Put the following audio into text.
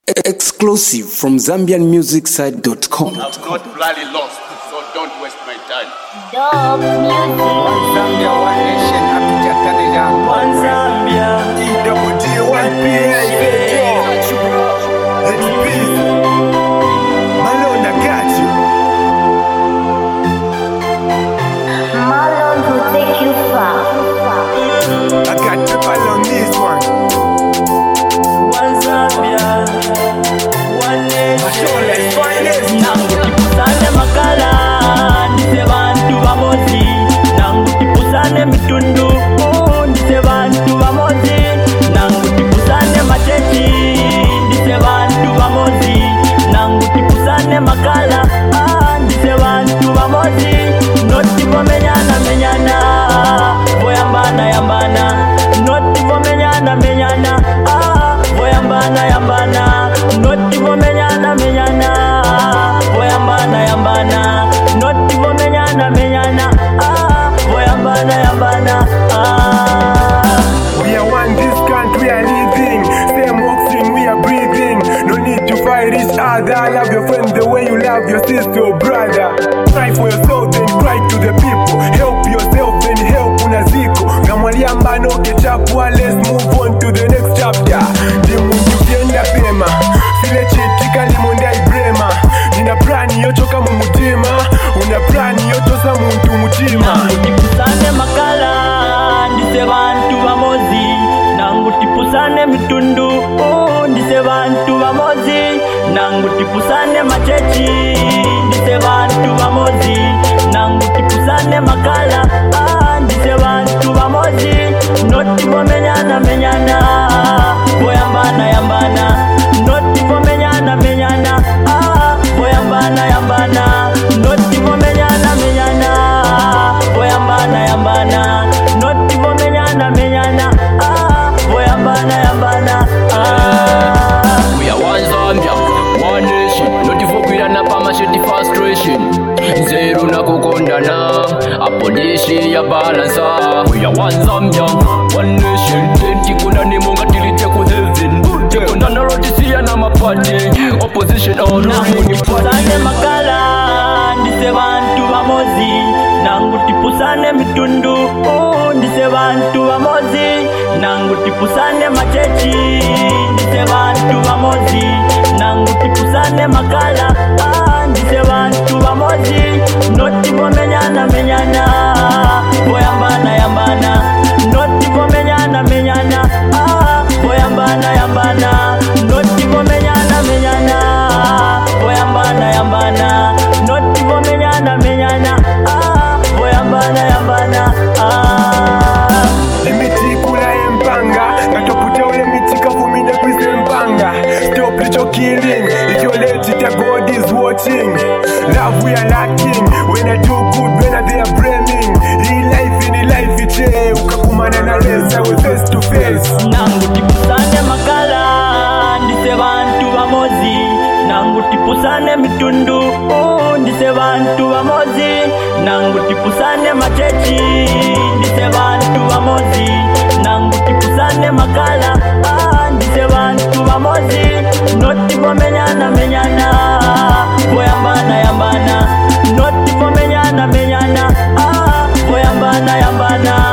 Exclusive from ZambianMusicSite.com. I'm not bloody lost, so don't waste my time. Dog music. One Zambia, one nation, happy Jakarta. One Zambia, EWG1PA, it's peace. Malone, I got you. Malone will take you far. I got people on this one. one Zambia, one nation. Let's find it. Nangu tipusane makala, ndise bantu bamozi. Nangu tipusane mitundu, ndise bantu bamozi. Nangu tipusane machechi, ndise bantu bamozi. Nangu tipusane makala, ndise bantu bamozi. Noti menyana menyana, boyambana yambana. Noti menyana menyana, boyambana yambana. Noti menyana menyana, boyambana yambana. Noti menyana menyana, boyambana yambana. We are one, this country we are living. Same oxygen we are breathing. No need to fight each other. Love your friend the way you love your sister or brother. Cry for yourself, then cry to the people. Help yourself, then help unaziko. Gamwaliamba no kechapwa, let's move on to the next chapter. Dimundu vyenda pema, file chitika limonda ibrema. Nina plani yochoka mumutima, una plani yotosa muntu mutima. Nangu tipusane makala, ndise bantu bamozi. Nangu tipusane mitundu, ndise bantu bamozi. Nangu tipusane machechi, ndise bantu bamozi. Nangu tipusane makala, ndise bantu bamozi. Noti menyana menyana, boyambana yambana. Noti menyana menyana, boyambana yambana. Noti menyana menyana, boyambana yambana. Noti menyana menyana, boyambana yambana. We are one Zambia, one nation. Notifokwirana pamasheti frustration. Zero na kukondana, apolishi ya balansa. We are one Zambia, one nation. Tentikuna ni munga tilite ku heaven. Tekondana rotisia na mapati. Opposition all Nangu tipusane makala, ndise bantu bamozi. Nangu tipusane mitundu, ndise bantu bamozi. Nangu tipusane machechi, ndise bantu bamozi. Nangu tipusane makala, ndise bantu bamozi. Noti menyana menyana, boyambana yambana. Noti menyana menyana, boyambana yambana. Noti menyana menyana, boyambana yambana. Noti menyana menyana, boyambana yambana. Limiti kula empanga, katopute ule miti kavumine kwise empanga. Stop licho killing, if you're late it God is watching. Love we are lacking, when I do good, when I they are blaming. In life iche, ukakumana na reza we face to face. Nangu tipusane makala, ndise bantu bamozi. Nangu tipusane mitundu, ndise bantu bamozi. Nangu tipusane machechi, ndise bantu bamozi. Nangu tipusane makala, ndise bantu bamozi. Noti menyana menyana, boyambana yambana. Noti menyana menyana, boyambana yambana.